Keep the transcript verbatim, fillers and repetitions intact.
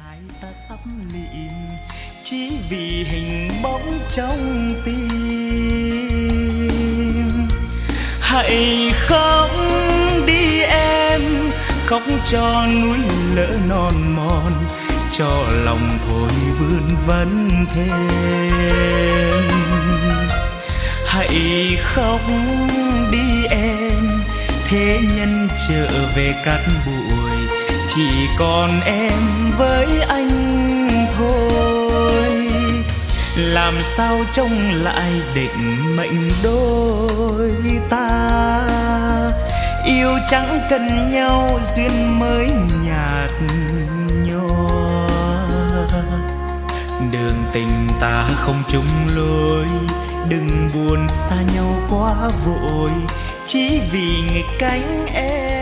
hai ta sắp lịm chỉ vì hình bóng trong tim. Hãy khóc đi em, khóc cho núi lỡ non mòn, cho lòng thôi vươn vấn thêm. Hãy khóc đi em, thế nhân trở về cát bụi, chỉ còn em với anh thôi. Làm sao trông lại định mệnh đôi ta, yêu chẳng cần nhau duyên mới nhạt nhòa. Đường tình ta không chung lối, đừng buồn xa nhau quá vội, chỉ vì nghịch cánh em.